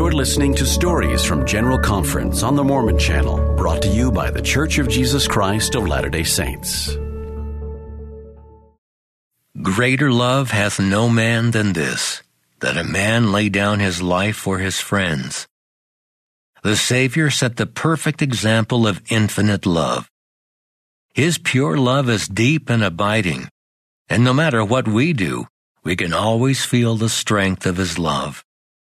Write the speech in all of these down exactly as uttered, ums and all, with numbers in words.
You're listening to Stories from General Conference on the Mormon Channel, brought to you by The Church of Jesus Christ of Latter-day Saints. Greater love hath no man than this, that a man lay down his life for his friends. The Savior set the perfect example of infinite love. His pure love is deep and abiding, and no matter what we do, we can always feel the strength of His love.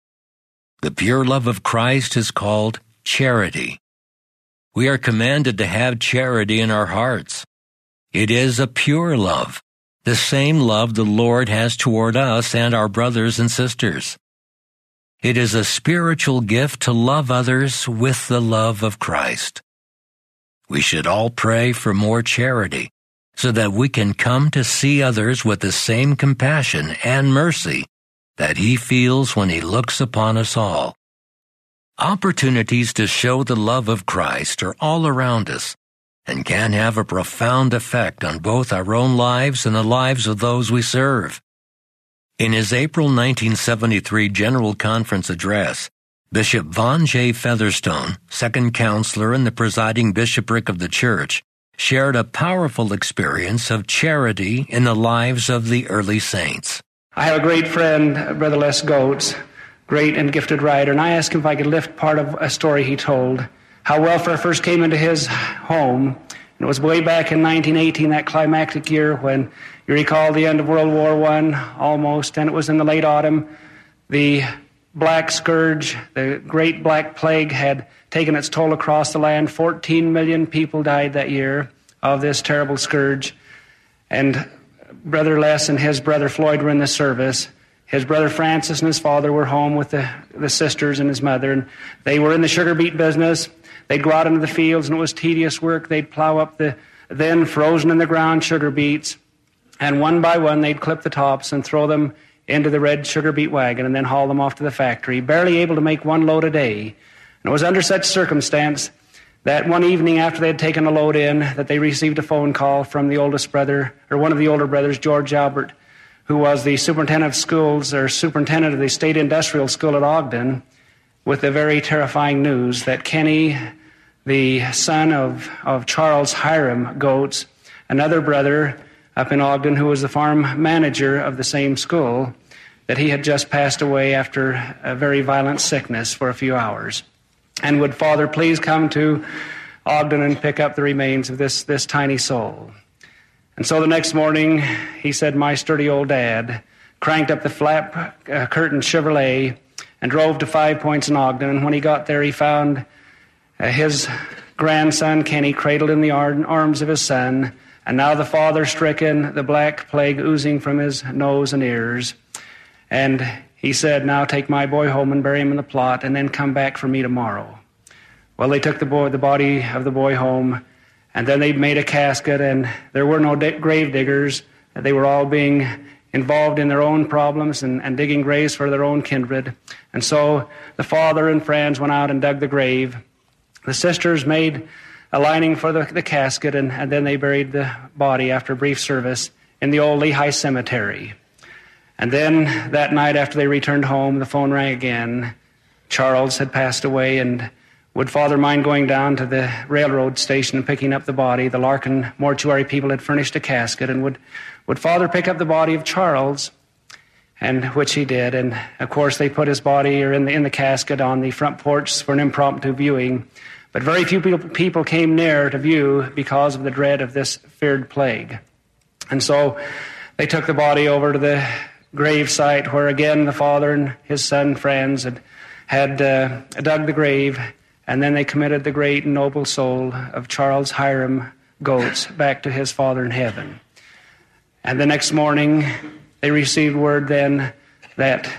The pure love of Christ is called charity. We are commanded to have charity in our hearts. It is a pure love, the same love the Lord has toward us and our brothers and sisters. It is a spiritual gift to love others with the love of Christ. We should all pray for more charity, so that we can come to see others with the same compassion and mercy that He feels when He looks upon us all. Opportunities to show the love of Christ are all around us and can have a profound effect on both our own lives and the lives of those we serve. In his April nineteen seventy-three General Conference address, Bishop Von J. Featherstone, second counselor in the presiding bishopric of the church, shared a powerful experience of charity in the lives of the early saints. I have a great friend, Brother Les Goetz, great and gifted writer, and I asked him if I could lift part of a story he told, how welfare first came into his home. And it was way back in nineteen eighteen, that climactic year when you recall the end of World War One almost, and it was in the late autumn. The Black Scourge, the great Black Plague, had taken its toll across the land. fourteen million people died that year of this terrible scourge. And Brother Les and his brother Floyd were in the service. His brother Francis and his father were home with the, the sisters and his mother, and they were in the sugar beet business. They'd go out into the fields, and it was tedious work. They'd plow up the then frozen in the ground sugar beets, and one by one they'd clip the tops and throw them into the red sugar beet wagon and then haul them off to the factory, barely able to make one load a day. And it was under such circumstance that one evening after they had taken a load in, that they received a phone call from the oldest brother, or one of the older brothers, George Albert, who was the superintendent of schools, or superintendent of the State Industrial School at Ogden, with the very terrifying news that Kenny, the son of, of Charles Hiram Goetz, another brother up in Ogden who was the farm manager of the same school, that he had just passed away after a very violent sickness for a few hours. And would Father please come to Ogden and pick up the remains of this, this tiny soul? And so the next morning, he said, my sturdy old dad cranked up the flap uh, curtain Chevrolet and drove to Five Points in Ogden. And when he got there, he found uh, his grandson, Kenny, cradled in the ar- arms of his son, and now the father stricken, the Black Plague oozing from his nose and ears. And he said, now take my boy home and bury him in the plot, and then come back for me tomorrow. Well, they took the boy, the body of the boy home, and then they made a casket, and there were no di- grave diggers. They were all being involved in their own problems and, and digging graves for their own kindred. And so the father and friends went out and dug the grave. The sisters made a lining for the, the casket, and, and then they buried the body after a brief service in the old Lehigh Cemetery. And then that night after they returned home, the phone rang again. Charles had passed away, and would Father mind going down to the railroad station and picking up the body? The Larkin mortuary people had furnished a casket, and would, would Father pick up the body of Charles? And which he did. And of course they put his body or in the, in the casket on the front porch for an impromptu viewing. But very few people, people came near to view because of the dread of this feared plague. And so they took the body over to the grave site where again the father and his son friends had, had uh, dug the grave, and then they committed the great and noble soul of Charles Hiram Goetz back to his Father in heaven. And the next morning they received word then that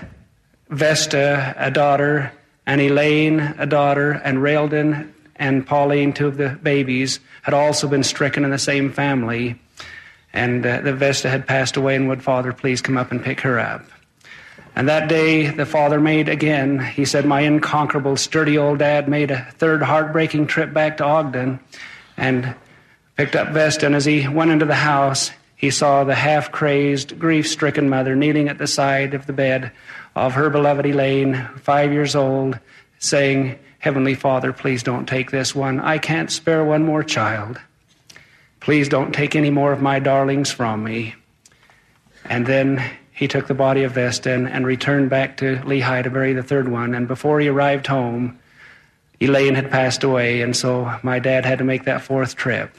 Vesta, a daughter, and Elaine, a daughter, and Raildon and Pauline, two of the babies, had also been stricken in the same family. And uh, the Vesta had passed away, and would Father please come up and pick her up? And that day the father made again, he said, my incomparable, sturdy old dad made a third heartbreaking trip back to Ogden and picked up Vesta. And as he went into the house, he saw the half-crazed, grief-stricken mother kneeling at the side of the bed, of her beloved Elaine, five years old, saying, Heavenly Father, please don't take this one. I can't spare one more child. Please don't take any more of my darlings from me. And then he took the body of Vesta and, and returned back to Lehi to bury the third one. And before he arrived home, Elaine had passed away, and so my dad had to make that fourth trip.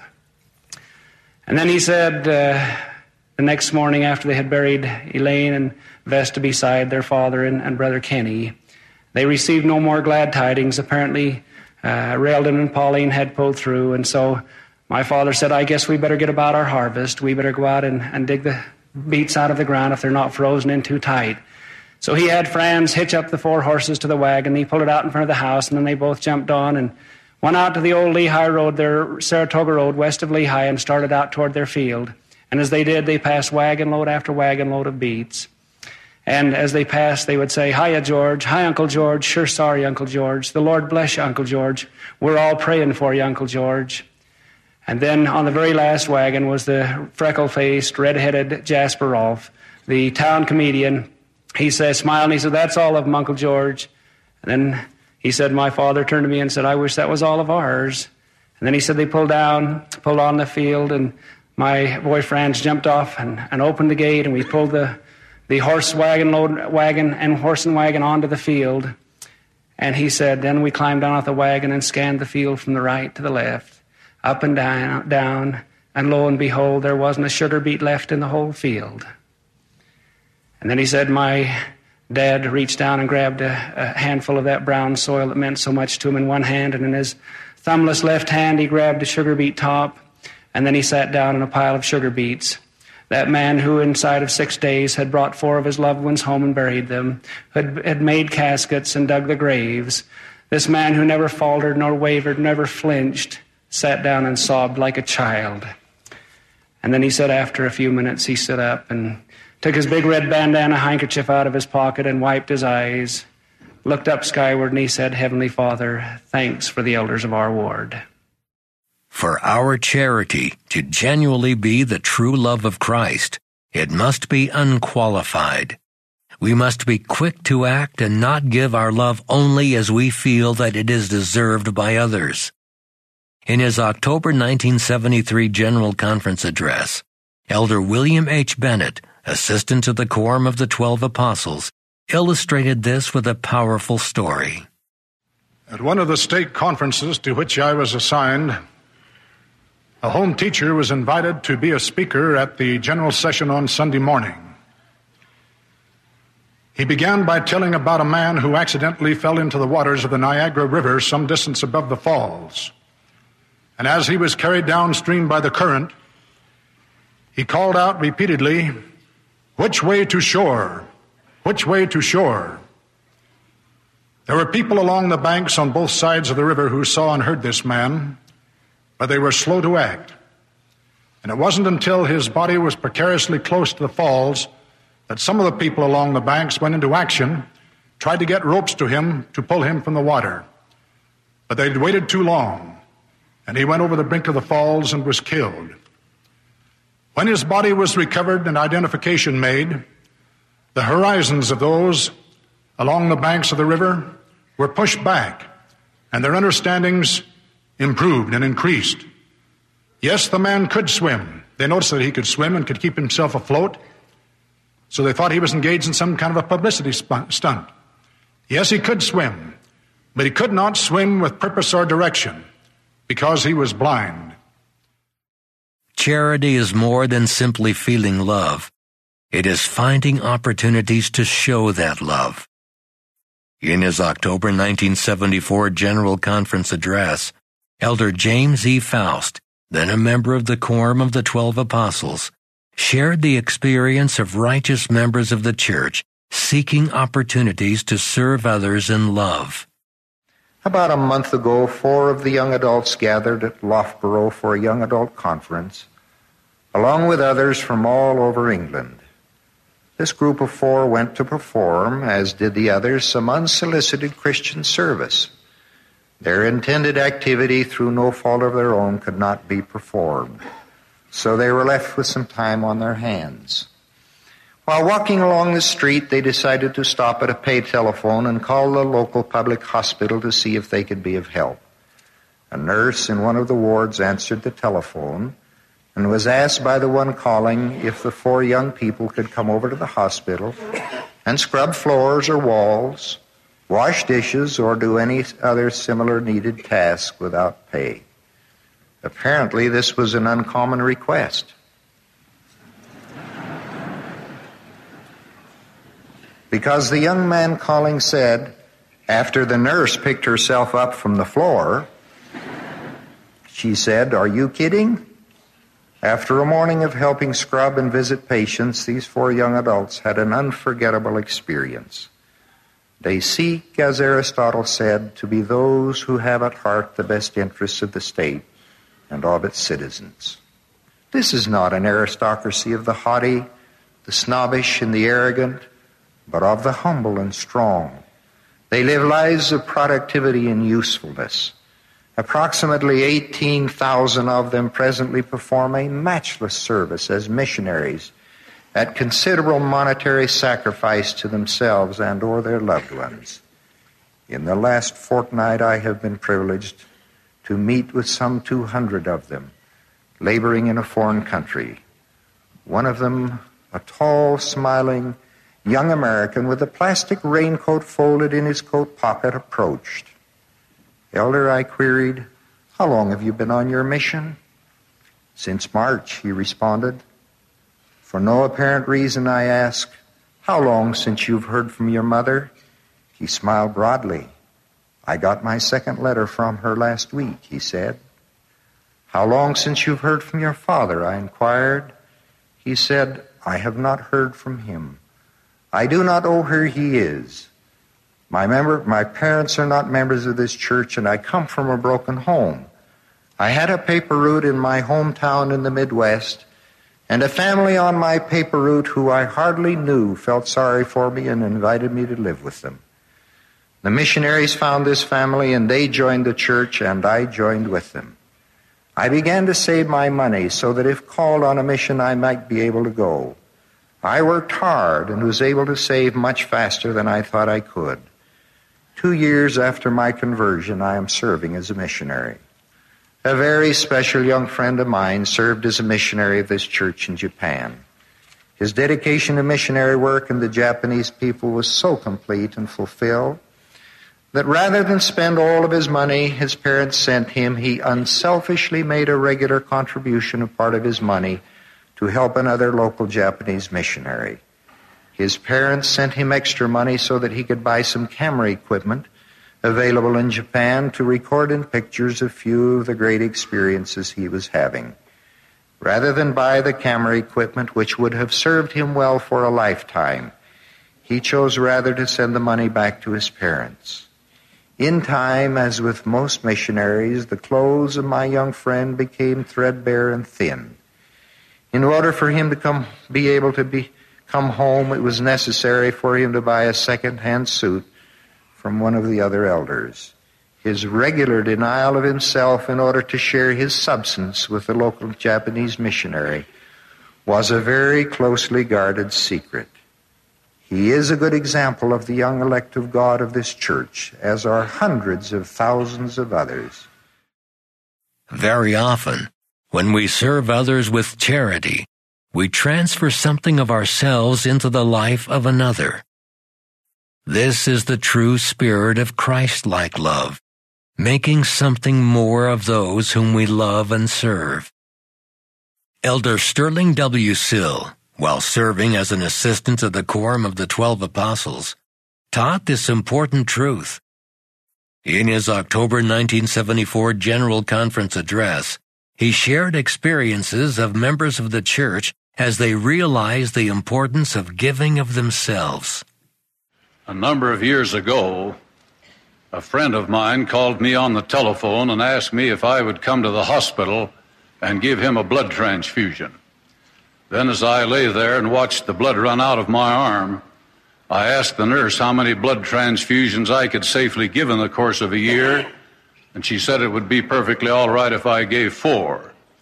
And then he said uh, the next morning after they had buried Elaine and Vesta beside their father and, and Brother Kenny, they received no more glad tidings. Apparently, uh, Raildon and Pauline had pulled through, and so my father said, I guess we better get about our harvest. We better go out and, and dig the beets out of the ground if they're not frozen in too tight. So he had Franz hitch up the four horses to the wagon. He pulled it out in front of the house, and then they both jumped on and went out to the old Lehi Road, their Saratoga Road, west of Lehi, and started out toward their field. And as they did, they passed wagon load after wagon load of beets. And as they passed, they would say, Hiya, George. Hi, Uncle George. Sure sorry, Uncle George. The Lord bless you, Uncle George. We're all praying for you, Uncle George. And then on the very last wagon was the freckle-faced, red-headed Jasper Rolfe, the town comedian. He said, smiled, and he said, that's all of them, Uncle George. And then he said, my father turned to me and said, I wish that was all of ours. And then he said they pulled down, pulled on the field, and my boy Franz jumped off and, and opened the gate, and we pulled the, the horse wagon, load wagon and horse and wagon onto the field. And he said, then we climbed down off the wagon and scanned the field from the right to the left, up and down, down, and lo and behold, there wasn't a sugar beet left in the whole field. And then he said, my dad reached down and grabbed a, a handful of that brown soil that meant so much to him in one hand, and in his thumbless left hand he grabbed a sugar beet top, and then he sat down in a pile of sugar beets. That man who inside of six days had brought four of his loved ones home and buried them, had, had made caskets and dug the graves. This man who never faltered nor wavered, never flinched, sat down and sobbed like a child. And then he said after a few minutes he stood up and took his big red bandana handkerchief out of his pocket and wiped his eyes, looked up skyward, and he said, Heavenly Father, thanks for the elders of our ward. For our charity to genuinely be the true love of Christ, it must be unqualified. We must be quick to act and not give our love only as we feel that it is deserved by others. In his October nineteen seventy-three General Conference address, Elder William H. Bennett, assistant to the Quorum of the Twelve Apostles, illustrated this with a powerful story. At one of the state conferences to which I was assigned, a home teacher was invited to be a speaker at the general session on Sunday morning. He began by telling about a man who accidentally fell into the waters of the Niagara River some distance above the falls. And as he was carried downstream by the current, he called out repeatedly, which way to shore? Which way to shore? There were people along the banks on both sides of the river who saw and heard this man, but they were slow to act. And it wasn't until his body was precariously close to the falls that some of the people along the banks went into action, tried to get ropes to him to pull him from the water. But they'd waited too long, and he went over the brink of the falls and was killed. When his body was recovered and identification made, the horizons of those along the banks of the river were pushed back, and their understandings improved and increased. Yes, the man could swim. They noticed that he could swim and could keep himself afloat, so they thought he was engaged in some kind of a publicity stunt. Yes, he could swim, but he could not swim with purpose or direction because he was blind. Charity is more than simply feeling love. It is finding opportunities to show that love. In his October nineteen seventy-four General Conference address, Elder James E. Faust, then a member of the Quorum of the Twelve Apostles, shared the experience of righteous members of the church seeking opportunities to serve others in love. About a month ago, four of the young adults gathered at Loughborough for a young adult conference, along with others from all over England. This group of four went to perform, as did the others, some unsolicited Christian service. Their intended activity, through no fault of their own, could not be performed, so they were left with some time on their hands. While walking along the street, they decided to stop at a pay telephone and call the local public hospital to see if they could be of help. A nurse in one of the wards answered the telephone and was asked by the one calling if the four young people could come over to the hospital and scrub floors or walls, wash dishes, or do any other similar needed task without pay. Apparently, this was an uncommon request. Because the young man calling said, after the nurse picked herself up from the floor, she said, "Are you kidding?" After a morning of helping scrub and visit patients, these four young adults had an unforgettable experience. They seek, as Aristotle said, to be those who have at heart the best interests of the state and of its citizens. This is not an aristocracy of the haughty, the snobbish, and the arrogant, but of the humble and strong. They live lives of productivity and usefulness. Approximately eighteen thousand of them presently perform a matchless service as missionaries at considerable monetary sacrifice to themselves and or their loved ones. In the last fortnight, I have been privileged to meet with some two hundred of them, laboring in a foreign country. One of them, a tall, smiling young American with a plastic raincoat folded in his coat pocket, approached. "Elder," I queried, "how long have you been on your mission?" "Since March," he responded. For no apparent reason, I asked, "How long since you've heard from your mother?" He smiled broadly. "I got my second letter from her last week," he said. "How long since you've heard from your father?" I inquired. He said, "I have not heard from him. I do not know where he is. My member, my parents are not members of this church, and I come from a broken home. I had a paper route in my hometown in the Midwest, and a family on my paper route who I hardly knew felt sorry for me and invited me to live with them. The missionaries found this family, and they joined the church, and I joined with them. I began to save my money so that if called on a mission, I might be able to go. I worked hard and was able to save much faster than I thought I could. Two years after my conversion, I am serving as a missionary. A very special young friend of mine served as a missionary of this church in Japan. His dedication to missionary work and the Japanese people was so complete and fulfilled that rather than spend all of his money his parents sent him, he unselfishly made a regular contribution of part of his money to help another local Japanese missionary. His parents sent him extra money so that he could buy some camera equipment available in Japan to record in pictures a few of the great experiences he was having. Rather than buy the camera equipment, which would have served him well for a lifetime, he chose rather to send the money back to his parents. In time, as with most missionaries, the clothes of my young friend became threadbare and thin. In order for him to come, be able to be come home, it was necessary for him to buy a second-hand suit from one of the other elders. His regular denial of himself in order to share his substance with the local Japanese missionary was a very closely guarded secret. He is a good example of the young elect of God of this church, as are hundreds of thousands of others. Very often, when we serve others with charity, we transfer something of ourselves into the life of another. This is the true spirit of Christ-like love, making something more of those whom we love and serve. Elder Sterling W. Sill, while serving as an assistant to the Quorum of the Twelve Apostles, taught this important truth. In his October nineteen seventy-four General Conference address, he shared experiences of members of the church as they realized the importance of giving of themselves. A number of years ago, a friend of mine called me on the telephone and asked me if I would come to the hospital and give him a blood transfusion. Then as I lay there and watched the blood run out of my arm, I asked the nurse how many blood transfusions I could safely give in the course of a year, and she said it would be perfectly all right if I gave four.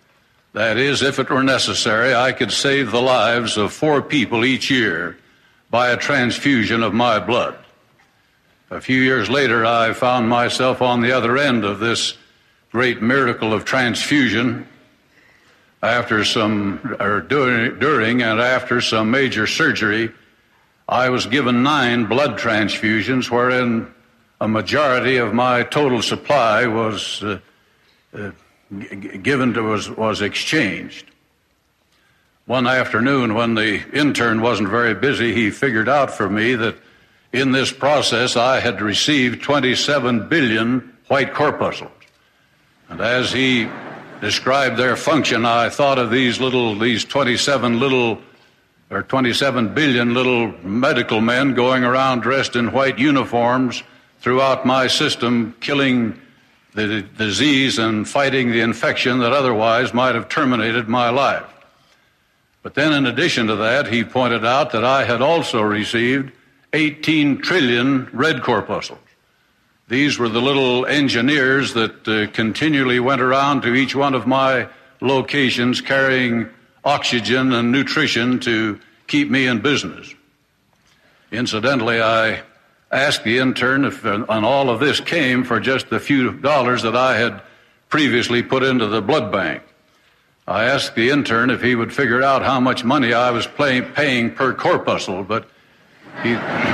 That is, if it were necessary, I could save the lives of four people each year by a transfusion of my blood. A few years later, I found myself on the other end of this great miracle of transfusion after some, or during, during and after some major surgery. I was given nine blood transfusions, wherein a majority of my total supply was uh, uh, given to was was exchanged. One afternoon, when the intern wasn't very busy, he figured out for me that in this process I had received twenty-seven billion white corpuscles. And as he described their function, I thought of these little, these twenty-seven little, or twenty-seven billion little medical men going around dressed in white uniforms throughout my system, killing the disease and fighting the infection that otherwise might have terminated my life. But then in addition to that, he pointed out that I had also received eighteen trillion red corpuscles. These were the little engineers that uh, continually went around to each one of my locations carrying oxygen and nutrition to keep me in business. Incidentally, I asked the intern if and all of this came for just the few dollars that I had previously put into the blood bank. I asked the intern if he would figure out how much money I was play, paying per corpuscle, but he,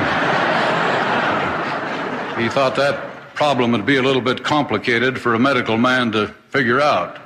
he thought that problem would be a little bit complicated for a medical man to figure out.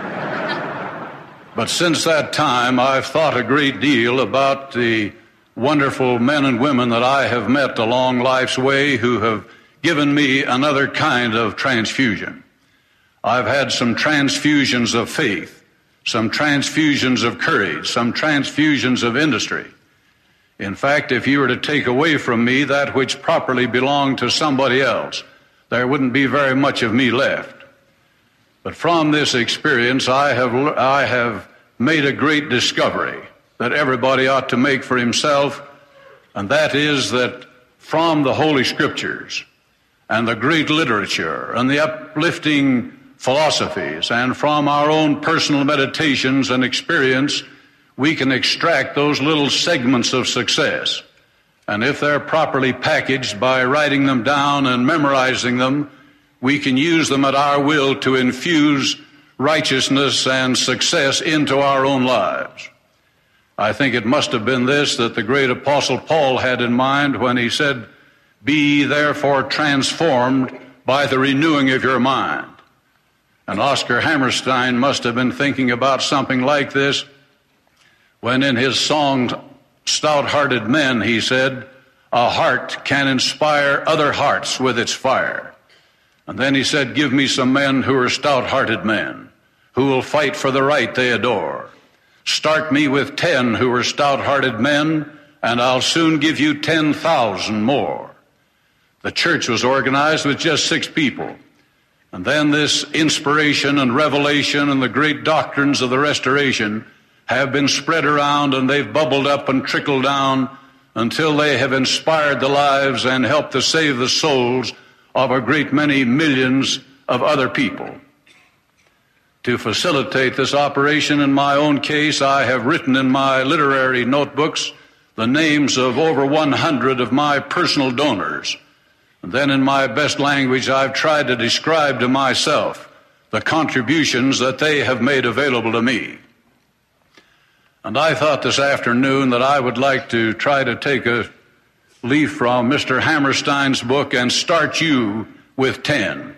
But since that time, I've thought a great deal about the wonderful men and women that I have met along life's way who have given me another kind of transfusion. I've had some transfusions of faith, some transfusions of courage, some transfusions of industry. In fact, if you were to take away from me that which properly belonged to somebody else, there wouldn't be very much of me left. But from this experience, I have, I have made a great discovery that everybody ought to make for himself, and that is that from the Holy Scriptures and the great literature and the uplifting philosophies and from our own personal meditations and experience, we can extract those little segments of success. And if they're properly packaged by writing them down and memorizing them, we can use them at our will to infuse righteousness and success into our own lives. I think it must have been this that the great Apostle Paul had in mind when he said, "Be ye therefore transformed by the renewing of your mind." And Oscar Hammerstein must have been thinking about something like this when in his song, Stout-Hearted Men, he said, "A heart can inspire other hearts with its fire." And then he said, "Give me some men who are stout-hearted men, who will fight for the right they adore. Start me with ten who are stout-hearted men, and I'll soon give you ten thousand more." The church was organized with just six people. And then this inspiration and revelation and the great doctrines of the Restoration have been spread around, and they've bubbled up and trickled down until they have inspired the lives and helped to save the souls of a great many millions of other people. To facilitate this operation in my own case, I have written in my literary notebooks the names of over one hundred of my personal donors. And then in my best language, I've tried to describe to myself the contributions that they have made available to me. And I thought this afternoon that I would like to try to take a leaf from Mister Hammerstein's book and start you with ten.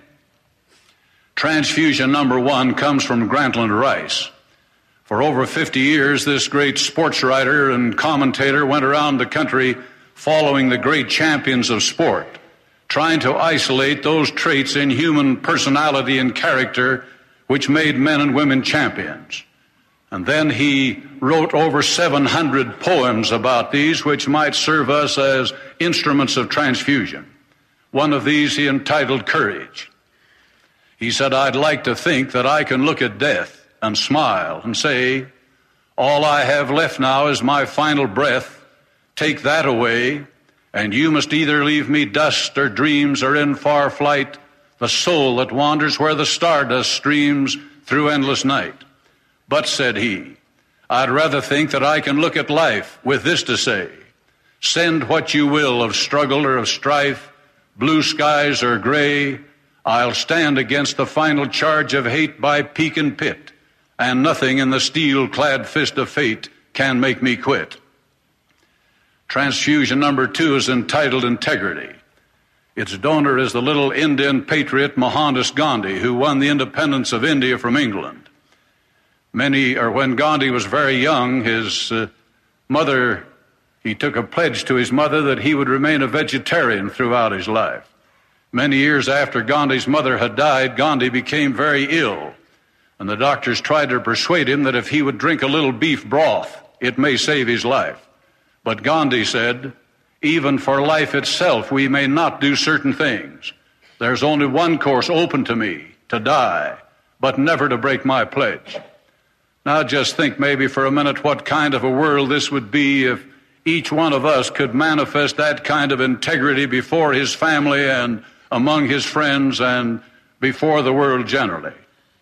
Transfusion number one comes from Grantland Rice. For over fifty years, this great sports writer and commentator went around the country following the great champions of sport, trying to isolate those traits in human personality and character which made men and women champions. And then he wrote over seven hundred poems about these, which might serve us as instruments of transfusion. One of these he entitled Courage. He said, "I'd like to think that I can look at death and smile and say, all I have left now is my final breath. Take that away, and you must either leave me dust or dreams or in far flight, the soul that wanders where the stardust streams through endless night. But, said he, I'd rather think that I can look at life with this to say, send what you will of struggle or of strife, blue skies or gray, I'll stand against the final charge of hate by peak and pit, and nothing in the steel-clad fist of fate can make me quit. Transfusion number two is entitled Integrity. Its donor is the little Indian patriot Mohandas Gandhi, who won the independence of India from England. Many, or when Gandhi was very young, his uh, mother, he took a pledge to his mother that he would remain a vegetarian throughout his life. Many years after Gandhi's mother had died, Gandhi became very ill, and the doctors tried to persuade him that if he would drink a little beef broth, it may save his life. But Gandhi said, even for life itself, we may not do certain things. There's only one course open to me, to die, but never to break my pledge. Now just think maybe for a minute what kind of a world this would be if each one of us could manifest that kind of integrity before his family and among his friends and before the world generally.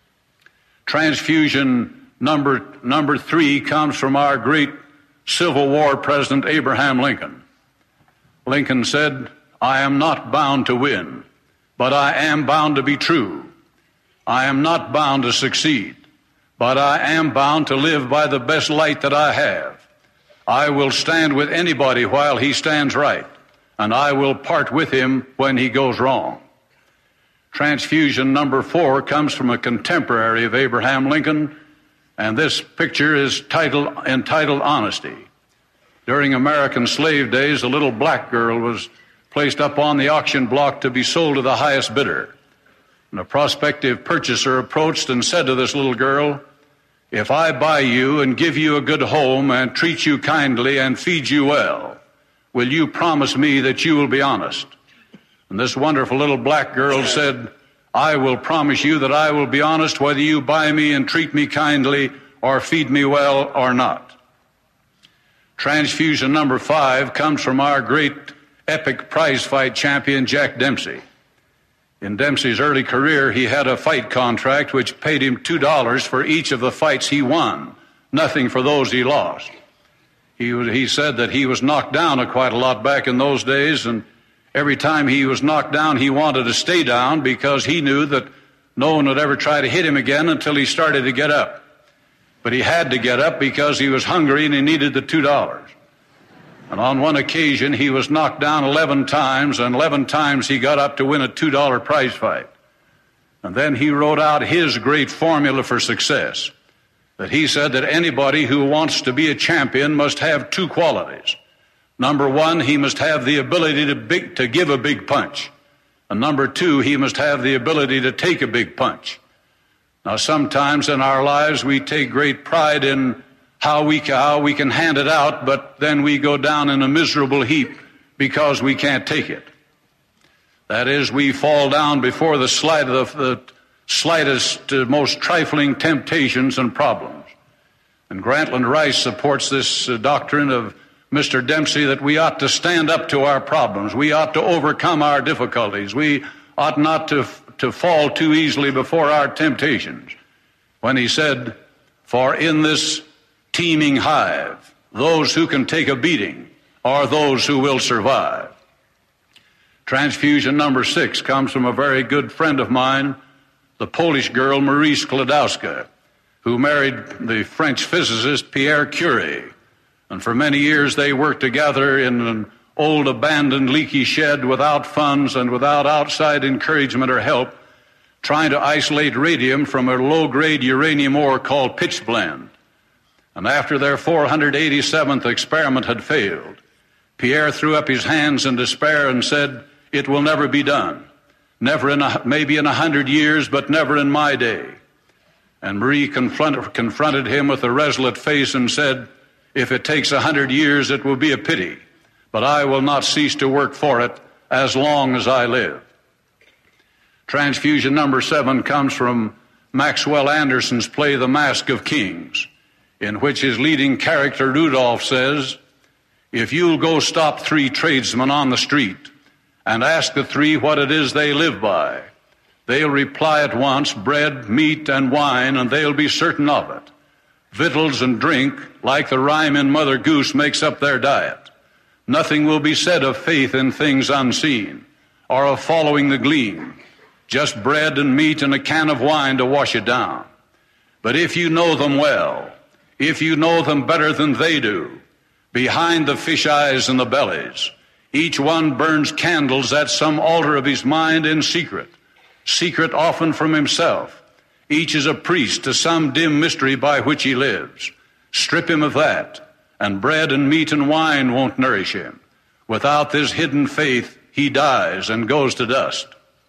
Transfusion number, number three comes from our great Civil War President Abraham Lincoln. Lincoln said, I am not bound to win, but I am bound to be true. I am not bound to succeed, but I am bound to live by the best light that I have. I will stand with anybody while he stands right, and I will part with him when he goes wrong. Transfusion number four comes from a contemporary of Abraham Lincoln, and this picture is titled, entitled Honesty. During American slave days, a little black girl was placed up on the auction block to be sold to the highest bidder. And a prospective purchaser approached and said to this little girl, if I buy you and give you a good home and treat you kindly and feed you well, will you promise me that you will be honest? And this wonderful little black girl said, I will promise you that I will be honest whether you buy me and treat me kindly or feed me well or not. Transfusion number five comes from our great epic prize fight champion, Jack Dempsey. In Dempsey's early career, he had a fight contract which paid him two dollars for each of the fights he won, nothing for those he lost. He, was, he said that he was knocked down a quite a lot back in those days, and every time he was knocked down, he wanted to stay down because he knew that no one would ever try to hit him again until he started to get up. But he had to get up because he was hungry and he needed the two dollars. And on one occasion, he was knocked down eleven times, and eleven times he got up to win a two dollar prize fight. And then he wrote out his great formula for success, that he said that anybody who wants to be a champion must have two qualities. Number one, he must have the ability to, big, to give a big punch. And number two, he must have the ability to take a big punch. Now, sometimes in our lives, we take great pride in how we, how we can hand it out, but then we go down in a miserable heap because we can't take it. That is, we fall down before the, slight, the, the slightest, uh, most trifling temptations and problems. And Grantland Rice supports this uh, doctrine of Mister Dempsey that we ought to stand up to our problems. We ought to overcome our difficulties. We ought not to, to fall too easily before our temptations. When he said, for in this teeming hive, those who can take a beating are those who will survive. Transfusion number six comes from a very good friend of mine, the Polish girl Marie Sklodowska, who married the French physicist Pierre Curie. And for many years they worked together in an old abandoned leaky shed without funds and without outside encouragement or help, trying to isolate radium from a low-grade uranium ore called pitchblende. And after their four hundred eighty-seventh experiment had failed, Pierre threw up his hands in despair and said, it will never be done. Never in a, maybe in a hundred years, but never in my day. And Marie confronted, confronted him with a resolute face and said, if it takes a hundred years, it will be a pity, but I will not cease to work for it as long as I live. Transfusion number seven comes from Maxwell Anderson's play, The Mask of Kings, in which his leading character, Rudolph, says, if you'll go stop three tradesmen on the street and ask the three what it is they live by, they'll reply at once, bread, meat, and wine, and they'll be certain of it. victuals and drink, like the rhyme in Mother Goose, makes up their diet. Nothing will be said of faith in things unseen, or of following the gleam, just bread and meat and a can of wine to wash it down. But if you know them well, if you know them better than they do, behind the fish eyes and the bellies, each one burns candles at some altar of his mind in secret, secret often from himself. Each is a priest to some dim mystery by which he lives. Strip him of that, and bread and meat and wine won't nourish him. Without this hidden faith, he dies and goes to dust.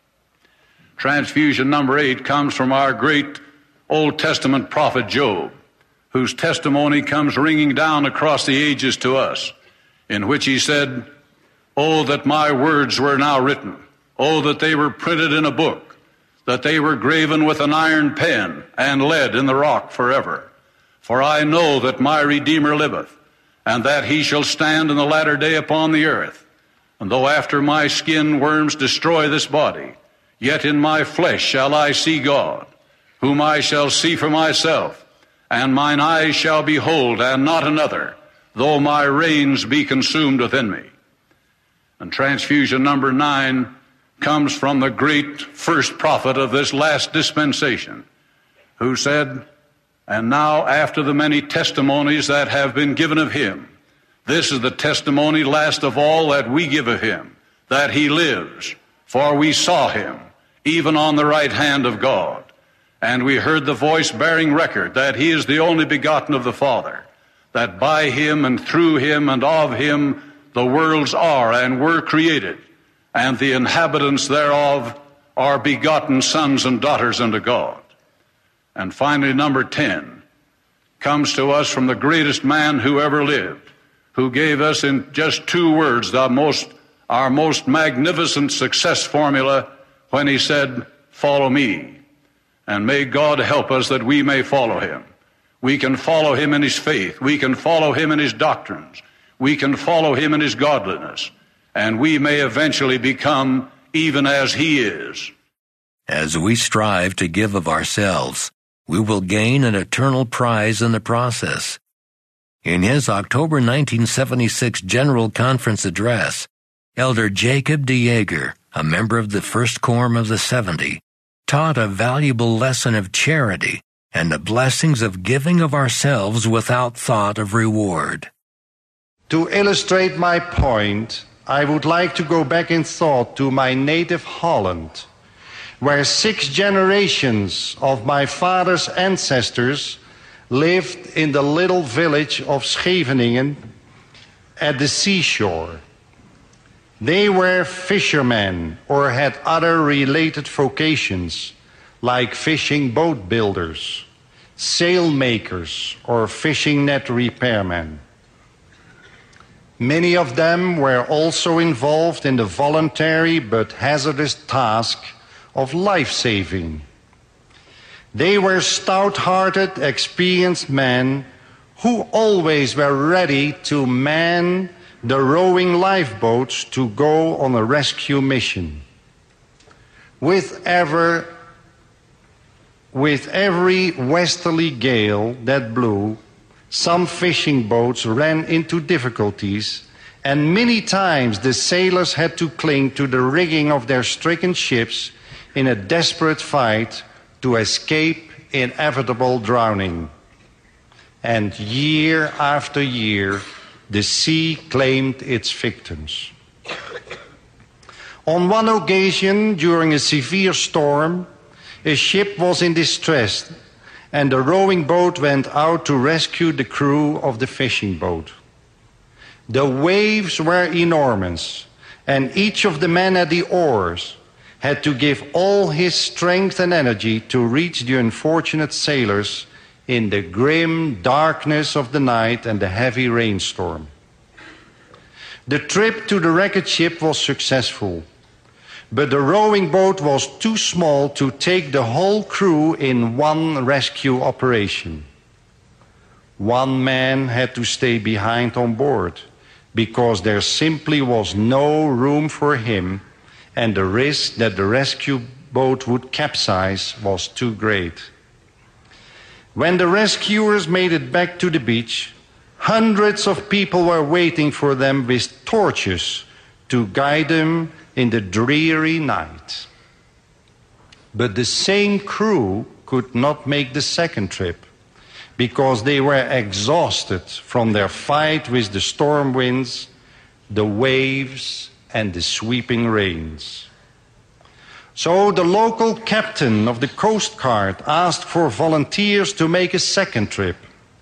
Transfusion number eight comes from our great Old Testament prophet Job, whose testimony comes ringing down across the ages to us, in which he said, "Oh, that my words were now written. Oh, that they were printed in a book, that they were graven with an iron pen and lead in the rock forever. For I know that my Redeemer liveth, and that he shall stand in the latter day upon the earth. And though after my skin worms destroy this body, yet in my flesh shall I see God, whom I shall see for myself, and mine eyes shall behold, and not another, though my reins be consumed within me." And transfusion number nine comes from the great first prophet of this last dispensation, who said, "And now after the many testimonies that have been given of him, this is the testimony last of all that we give of him, that he lives. For we saw him, even on the right hand of God. And we heard the voice bearing record that he is the only begotten of the Father, that by him and through him and of him the worlds are and were created, and the inhabitants thereof are begotten sons and daughters unto God." And finally, number ten comes to us from the greatest man who ever lived, who gave us in just two words the most, our most magnificent success formula when he said, "Follow me." And may God help us that we may follow him. We can follow him in his faith. We can follow him in his doctrines. We can follow him in his godliness. And we may eventually become even as he is. As we strive to give of ourselves, we will gain an eternal prize in the process. In his October nineteen seventy-six General Conference address, Elder Jacob de Jager, a member of the First Quorum of the Seventy, taught a valuable lesson of charity and the blessings of giving of ourselves without thought of reward. To illustrate my point, I would like to go back in thought to my native Holland, where six generations of my father's ancestors lived in the little village of Scheveningen at the seashore. They were fishermen or had other related vocations, like fishing boat builders, sail makers, or fishing net repairmen. Many of them were also involved in the voluntary but hazardous task of life-saving. They were stout-hearted, experienced men who always were ready to man the rowing lifeboats to go on a rescue mission. With ever, with every westerly gale that blew, some fishing boats ran into difficulties, and many times the sailors had to cling to the rigging of their stricken ships in a desperate fight to escape inevitable drowning. And year after year, the sea claimed its victims. On one occasion, during a severe storm, a ship was in distress, and the rowing boat went out to rescue the crew of the fishing boat. The waves were enormous, and each of the men at the oars had to give all his strength and energy to reach the unfortunate sailors in the grim darkness of the night and the heavy rainstorm. The trip to the wrecked ship was successful, but the rowing boat was too small to take the whole crew in one rescue operation. One man had to stay behind on board because there simply was no room for him, and the risk that the rescue boat would capsize was too great. When the rescuers made it back to the beach, hundreds of people were waiting for them with torches to guide them in the dreary night. But the same crew could not make the second trip because they were exhausted from their fight with the storm winds, the waves, and the sweeping rains. So the local captain of the Coast Guard asked for volunteers to make a second trip.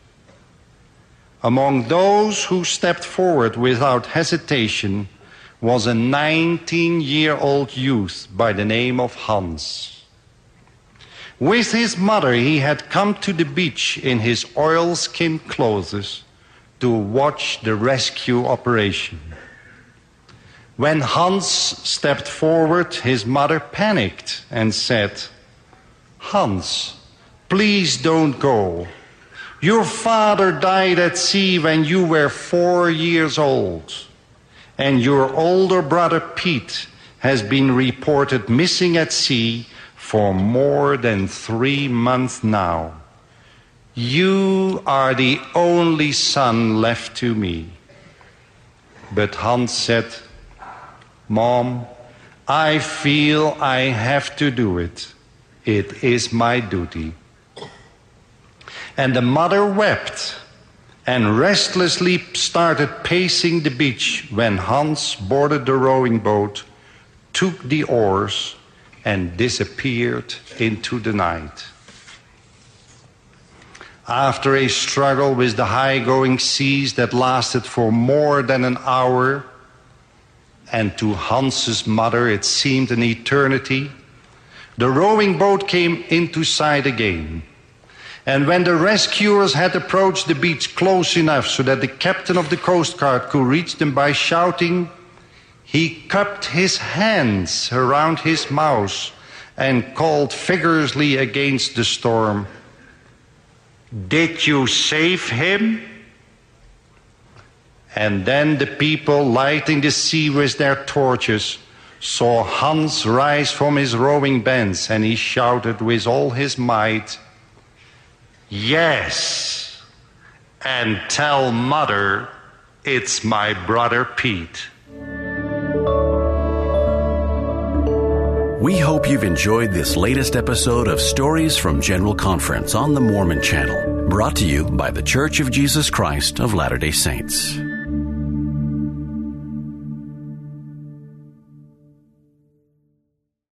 Among those who stepped forward without hesitation was a nineteen-year-old youth by the name of Hans. With his mother, he had come to the beach in his oilskin clothes to watch the rescue operation. When Hans stepped forward, his mother panicked and said, "Hans, please don't go. Your father died at sea when you were four years old, and your older brother Pete has been reported missing at sea for more than three months now. You are the only son left to me." But Hans said, "Mom, I feel I have to do it. It is my duty." And the mother wept and restlessly started pacing the beach when Hans boarded the rowing boat, took the oars, and disappeared into the night. After a struggle with the high-going seas that lasted for more than an hour, and to Hans's mother it seemed an eternity, the rowing boat came into sight again. And when the rescuers had approached the beach close enough so that the captain of the Coast Guard could reach them by shouting, he cupped his hands around his mouth and called vigorously against the storm, "Did you save him?" And then the people lighting the sea with their torches saw Hans rise from his rowing bench, and he shouted with all his might, "Yes, and tell Mother it's my brother Pete." We hope you've enjoyed this latest episode of Stories from General Conference on the Mormon Channel, brought to you by The Church of Jesus Christ of Latter-day Saints.